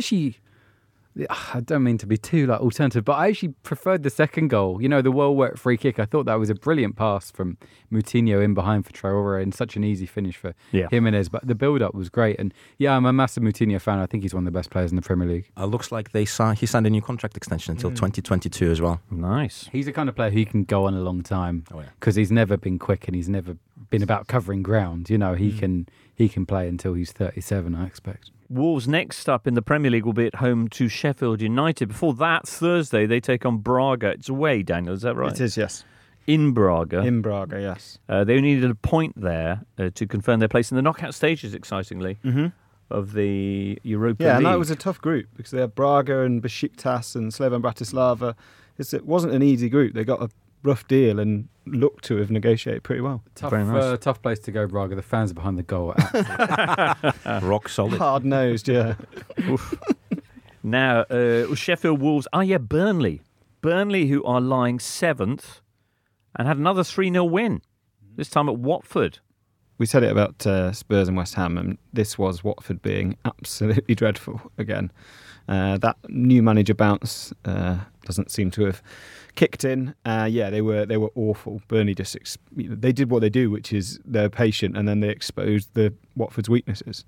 I don't mean to be too alternative, but I actually preferred the second goal. The well-worked free kick. I thought that was a brilliant pass from Moutinho in behind for Traore and such an easy finish for Jimenez. But the build-up was great. And I'm a massive Moutinho fan. I think he's one of the best players in the Premier League. Looks like he signed a new contract extension until 2022 as well. Nice. He's the kind of player who can go on a long time because he's never been quick and he's never been about covering ground. He can play until he's 37, I expect. Wolves next up in the Premier League will be at home to Sheffield United. Before that, Thursday, they take on Braga. It's away, Daniel, is that right? It is, yes. In Braga. In Braga, yes. They only needed a point there to confirm their place in the knockout stages, excitingly, of the Europa League. Yeah, and that was a tough group because they had Braga and Besiktas and Slovan Bratislava. It wasn't an easy group. They got a rough deal and looked to have negotiated pretty well. Tough place to go, Braga. The fans behind the goal are Rock solid. Hard-nosed, yeah. Now, Sheffield Wolves. Burnley. Burnley, who are lying 7th and had another 3-0 win, this time at Watford. We said it about Spurs and West Ham, and this was Watford being absolutely dreadful again. That new manager bounce doesn't seem to have kicked in. They were awful. Burnley they did what they do, which is they're patient, and then they exposed Watford's weaknesses.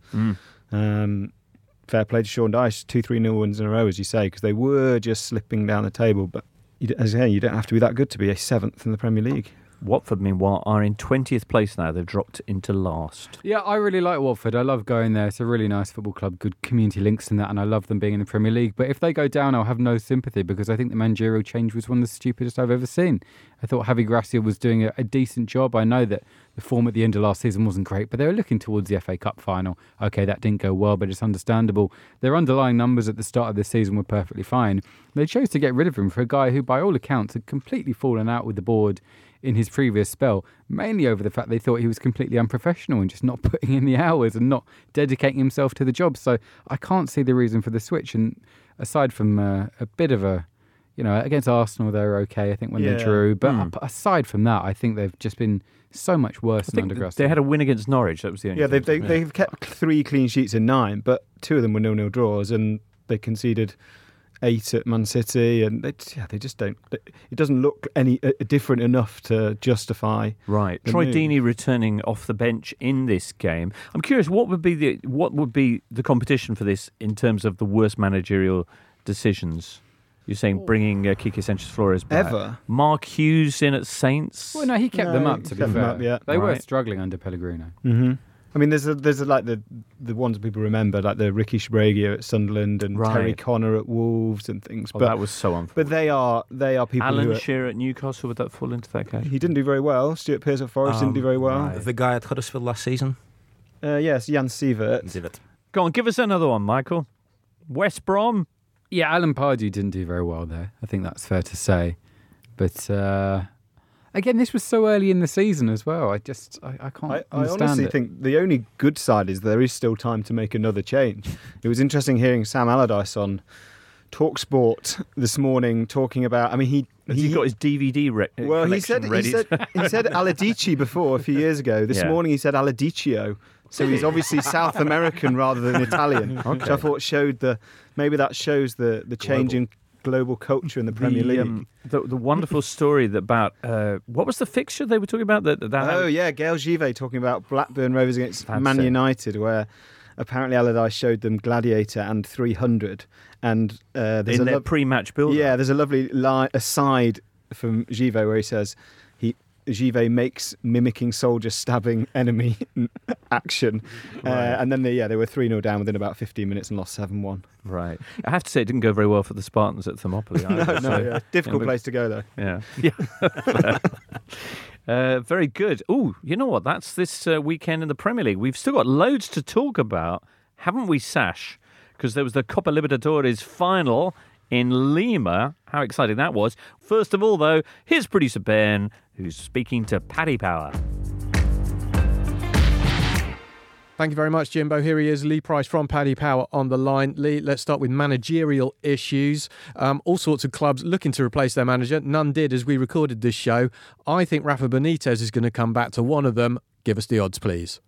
Fair play to Sean Dyche, 2-3-0 wins in a row, as you say, because they were just slipping down the table. But as I say, you don't have to be that good to be a 7th in the Premier League. Watford, meanwhile, are in 20th place now. They've dropped into last. Yeah, I really like Watford. I love going there. It's a really nice football club, good community links in that, and I love them being in the Premier League. But if they go down, I'll have no sympathy because I think the managerial change was one of the stupidest I've ever seen. I thought Javi Gracia was doing a decent job. I know that the form at the end of last season wasn't great, but they were looking towards the FA Cup final. Okay, that didn't go well, but it's understandable. Their underlying numbers at the start of the season were perfectly fine. They chose to get rid of him for a guy who, by all accounts, had completely fallen out with the board in his previous spell, mainly over the fact they thought he was completely unprofessional and just not putting in the hours and not dedicating himself to the job. So I can't see the reason for the switch. And aside from a bit of a, against Arsenal, they were okay, I think, when they drew. But aside from that, I think they've just been so much worse than under Gracia. They had a win against Norwich. That was the only thing. They've kept 3 clean sheets in 9, but 2 of them were 0-0 draws, and they conceded 8 at Man City, and they just don't. It doesn't look any different enough to justify. Right, Troy Deeney returning off the bench in this game. I'm curious, what would be the competition for this in terms of the worst managerial decisions? You're saying bringing Quique Sanchez-Flores back. Ever? Mark Hughes in at Saints. Well, no, he kept them up. To be fair, they were Right. struggling under Pellegrino. Mm-hmm. I mean, there's like the ones people remember, like the Ricky Sbragia at Sunderland and Right. Terry Connor at Wolves and things. Oh, But that was so unfortunate. but they are people Alan who Shearer at Newcastle, would that fall into that category? he didn't do very well. Stuart Pearce at Forest didn't do very well. right. The guy at Huddersfield last season. Yes, Jan Sievert. Go on, give us another one, Michael. West Brom. Yeah, Alan Pardew didn't do very well there. I think that's fair to say. But again, this was so early in the season as well. I can't I understand honestly it. think the only good side is there is still time to make another change. It was interesting hearing Sam Allardyce on TalkSport this morning talking about. I mean, He's got his DVD collection ready. He said Aladici before a few years ago. This morning he said Aladiccio. So he's obviously South American rather than Italian, which I thought showed maybe that shows the change in global culture in the Premier League. The wonderful story about what was the fixture they were talking about? Gail Givet talking about Blackburn Rovers against Man United, where apparently Allardyce showed them Gladiator and 300, and there's their pre-match build. Yeah, there's a lovely aside from Givet where he says Givet makes mimicking soldier stabbing enemy action. And then they were 3-0 down within about 15 minutes and lost 7-1. Right. I have to say it didn't go very well for the Spartans at Thermopylae. Difficult place to go, though. Yeah. Very good. Oh, you know what? That's this weekend in the Premier League. We've still got loads to talk about, haven't we, Sash? Because there was the Copa Libertadores final in Lima. How exciting that was. First of all, though, here's producer Ben, who's speaking to Paddy Power. Thank you very much, Jimbo. Here he is, Lee Price from Paddy Power on the line. Lee, let's start with managerial issues. All sorts of clubs looking to replace their manager. None did as we recorded this show. I think Rafa Benitez is going to come back to one of them. Give us the odds, please.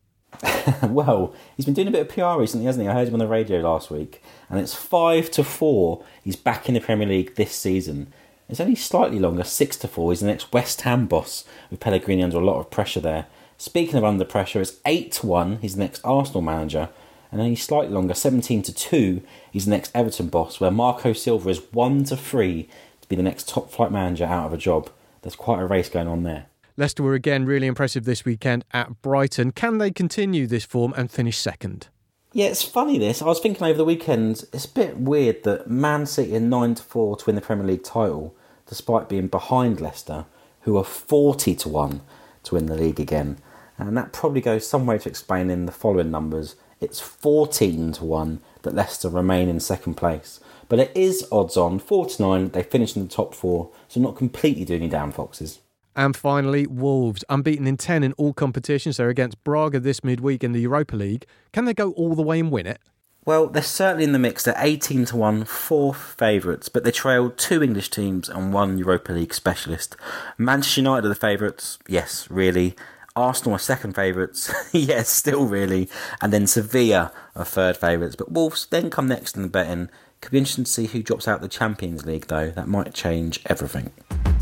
Well, he's been doing a bit of PR recently, hasn't he? I heard him on the radio last week. And it's 5-4. He's back in the Premier League this season. It's only slightly longer, 6-4. He's the next West Ham boss, with Pellegrini under a lot of pressure there. Speaking of under pressure, it's 8-1. He's the next Arsenal manager. And only slightly longer, 17-2. He's the next Everton boss, where Marco Silva is 1-3 to be the next top flight manager out of a job. There's quite a race going on there. Leicester were again really impressive this weekend at Brighton. Can they continue this form and finish second? Yeah, it's funny this. I was thinking over the weekend, it's a bit weird that Man City are 9-4 to win the Premier League title, despite being behind Leicester, who are 40-1 to win the league again. And that probably goes some way to explaining the following numbers. It's 14-1 that Leicester remain in second place. But it is odds on, 4-9, they finish in the top four, so not completely doing you down, Foxes. And finally, Wolves, unbeaten in 10 in all competitions. They're against Braga this midweek in the Europa League. Can they go all the way and win it? Well, they're certainly in the mix. They're 18-1, fourth favourites, but they trailed 2 English teams and 1 Europa League specialist. Manchester United are the favourites, yes, really. Arsenal are second favourites, yes, still really. And then Sevilla are third favourites. But Wolves then come next in the betting. Could be interesting to see who drops out of the Champions League, though. That might change everything.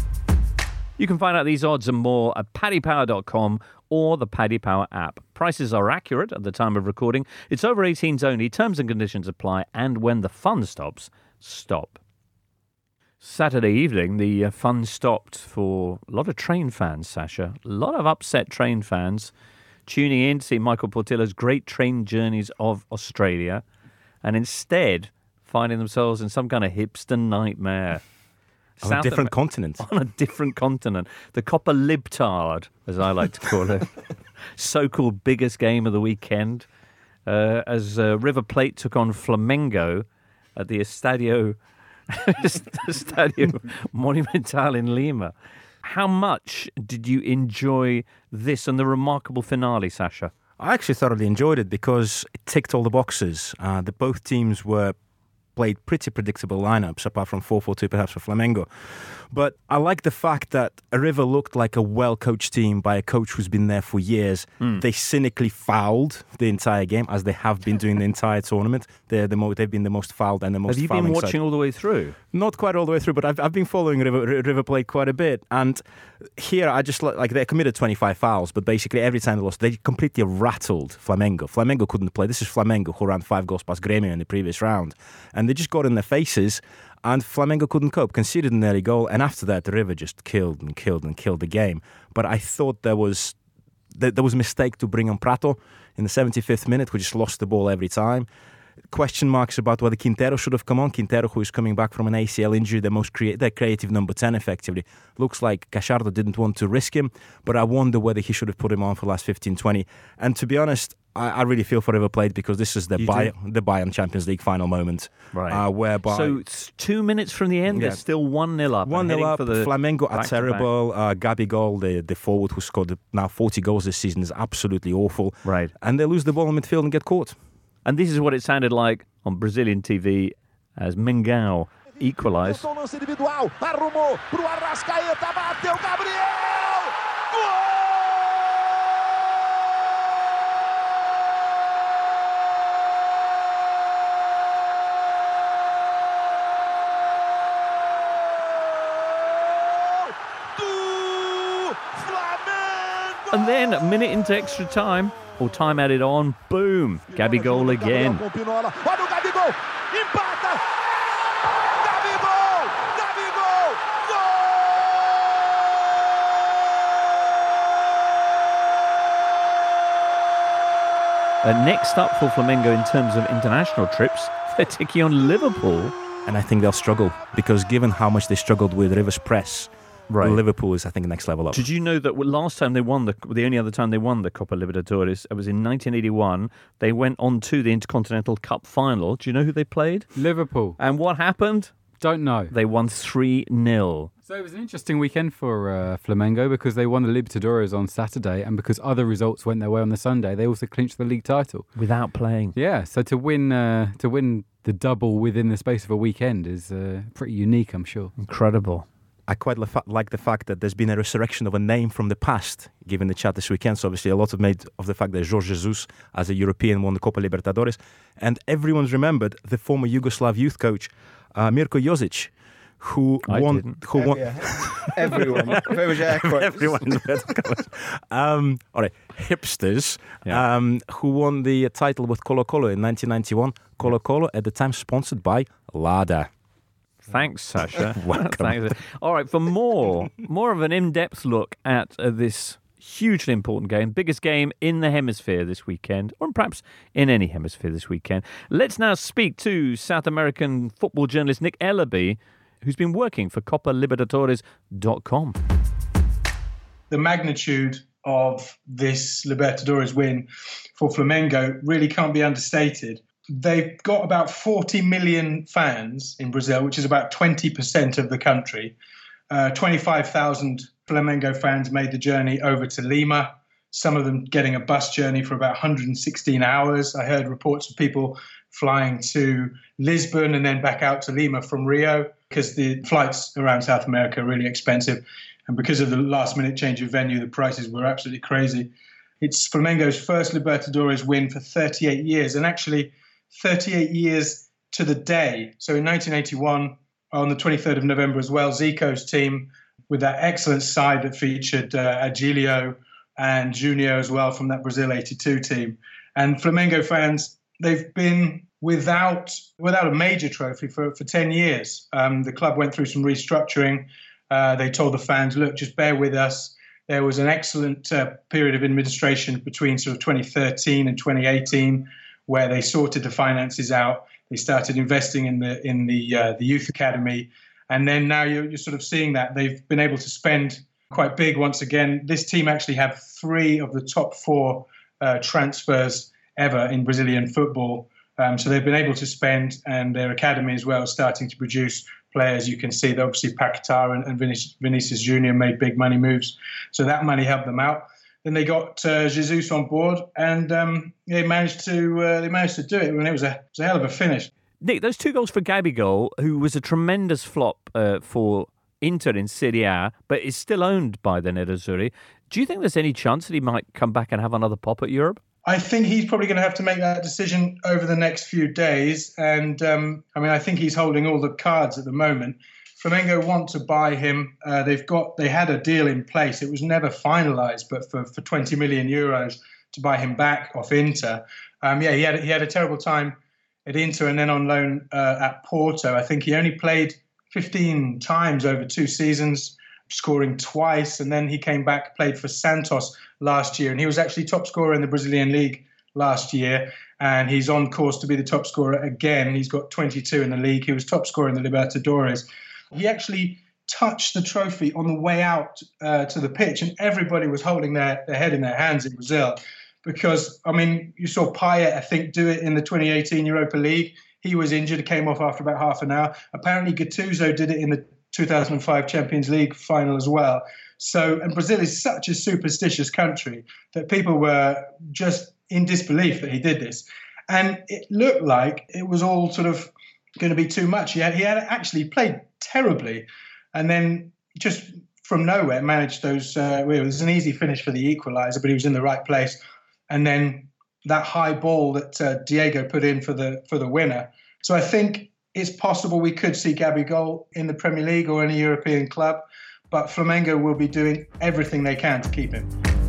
You can find out these odds and more at paddypower.com or the Paddy Power app. Prices are accurate at the time of recording. It's over 18s only. Terms and conditions apply. And when the fun stops, stop. Saturday evening, the fun stopped for a lot of train fans, Sasha. A lot of upset train fans tuning in to see Michael Portillo's Great Train Journeys of Australia and instead finding themselves in some kind of hipster nightmare. On a different continent. On a different continent. The Copa Libtard, as I like to call it. So-called biggest game of the weekend. As River Plate took on Flamengo at the Estadio Monumental in Lima. How much did you enjoy this and the remarkable finale, Sasha? I actually thoroughly enjoyed it because it ticked all the boxes. Both teams played pretty predictable lineups, apart from 4-4-2 perhaps for Flamengo. But I like the fact that River looked like a well-coached team by a coach who's been there for years. They cynically fouled the entire game, as they have been doing the entire tournament. They've been the most fouled and the most fouling. Have you been watching all the way through? Not quite all the way through, but I've been following River Plate quite a bit. And here, I just like they committed 25 fouls, but basically every time they lost, they completely rattled Flamengo. Flamengo couldn't play. This is Flamengo, who ran 5 goals past Grêmio in the previous round. And they just got in their faces, and Flamengo couldn't cope, conceded an early goal, and after that, the River just killed the game. But I thought there was a mistake to bring on Prato in the 75th minute, who just lost the ball every time. Question marks about whether Quintero should have come on. Quintero, who is coming back from an ACL injury, their creative number 10 effectively. Looks like Gallardo didn't want to risk him, but I wonder whether he should have put him on for the last 15-20. And to be honest, I really feel for River Plate because this is the Bayern Champions League final moment. Right. Whereby, so it's 2 minutes from the end, they're still 1-0 up. 1-0 up. Flamengo are terrible. Gabigol, the forward who scored now 40 goals this season, is absolutely awful. Right. And they lose the ball in midfield and get caught. And this is what it sounded like on Brazilian TV as Mingao equalised. Individual, arrumou pro Arrascaeta, bateu Gabriel! Gol! And then, a minute into extra time, or time added on, boom, Gabigol again. Olha o Gabigol, empata! Gabigol! Gabigol! Gol! Next up for Flamengo in terms of international trips, they're taking on Liverpool. And I think they'll struggle, because given how much they struggled with River's press, Liverpool is, I think, next level up. Did you know that last time they won, the only other time they won the Copa Libertadores, it was in 1981. They went on to the Intercontinental Cup final. Do you know who they played? Liverpool. And what happened? Don't know. They won 3-0. So it was an interesting weekend for Flamengo because they won the Libertadores on Saturday, and because other results went their way on the Sunday, they also clinched the league title without playing. Yeah, so to win the double within the space of a weekend is pretty unique, I'm sure. Incredible. I quite like the fact that there's been a resurrection of a name from the past, given the chat this weekend. So obviously a lot of made of the fact that Jorge Jesus, as a European, won the Copa Libertadores. And everyone's remembered the former Yugoslav youth coach, Mirko Josic, who won... Everyone. Everyone. All right, hipsters, who won the title with Colo-Colo in 1991. Colo-Colo, at the time, sponsored by Lada. Thanks, Sasha. Welcome. Thanks. All right, for more of an in-depth look at this hugely important game, biggest game in the hemisphere this weekend, or perhaps in any hemisphere this weekend, let's now speak to South American football journalist Nick Ellerby, who's been working for CopaLibertadores.com. The magnitude of this Libertadores win for Flamengo really can't be understated. They've got about 40 million fans in Brazil, which is about 20% of the country. 25,000 Flamengo fans made the journey over to Lima, some of them getting a bus journey for about 116 hours. I heard reports of people flying to Lisbon and then back out to Lima from Rio, because the flights around South America are really expensive. And because of the last-minute change of venue, the prices were absolutely crazy. It's Flamengo's first Libertadores win for 38 years, and actually 38 years to the day. So in 1981, on the 23rd of November as well, Zico's team, with that excellent side that featured Agilio and Junior as well from that Brazil 82 team. And Flamengo fans, they've been without a major trophy for 10 years. The club went through some restructuring. They told the fans, look, just bear with us. There was an excellent period of administration between sort of 2013 and 2018, where they sorted the finances out. They started investing in the youth academy. And then now you're sort of seeing that they've been able to spend quite big once again. This team actually have 3 of the top 4 transfers ever in Brazilian football. So they've been able to spend, and their academy as well, starting to produce players. You can see that obviously Paquetá and Vinicius Junior made big money moves. So that money helped them out. Then they got Jesus on board, and they managed to do it. And it was a hell of a finish. Nick, those 2 goals for Gabigol, who was a tremendous flop for Inter in Serie A, but is still owned by the Nerazzurri. Do you think there's any chance that he might come back and have another pop at Europe? I think he's probably going to have to make that decision over the next few days. And I think he's holding all the cards at the moment. Flamengo want to buy him. They had a deal in place. It was never finalised, but for 20 million euros to buy him back off Inter. He had a terrible time at Inter and then on loan at Porto. I think he only played 15 times over 2 seasons, scoring twice, and then he came back, played for Santos last year, and he was actually top scorer in the Brazilian league last year, and he's on course to be the top scorer again. He's got 22 in the league. He was top scorer in the Libertadores. He actually touched the trophy on the way out to the pitch, and everybody was holding their head in their hands in Brazil because, you saw Payet, I think, do it in the 2018 Europa League. He was injured, came off after about half an hour. Apparently Gattuso did it in the 2005 Champions League final as well. So, and Brazil is such a superstitious country that people were just in disbelief that he did this. And it looked like it was all sort of going to be too much. He had actually played terribly, and then just from nowhere managed those. It was an easy finish for the equaliser, but he was in the right place, and then that high ball that Diego put in for the winner. So I think it's possible we could see Gabigol in the Premier League or in a European club, but Flamengo will be doing everything they can to keep him.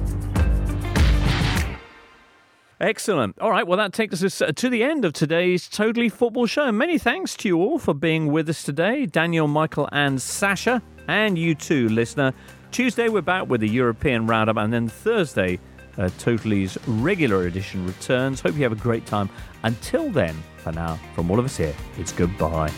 Excellent. All right, well, that takes us to the end of today's Totally Football Show. Many thanks to you all for being with us today, Daniel, Michael and Sasha, and you too, listener. Tuesday, we're back with the European Roundup, and then Thursday, Totally's regular edition returns. Hope you have a great time. Until then, for now, from all of us here, it's goodbye.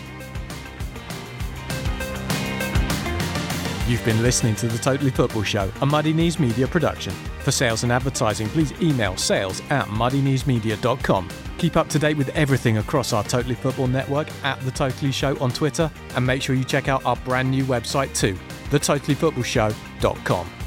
You've been listening to the Totally Football Show, a Muddy Knees Media production. For sales and advertising, please email sales@muddykneesmedia.com. Keep up to date with everything across our Totally Football network at The Totally Show on Twitter, and make sure you check out our brand new website too, thetotallyfootballshow.com.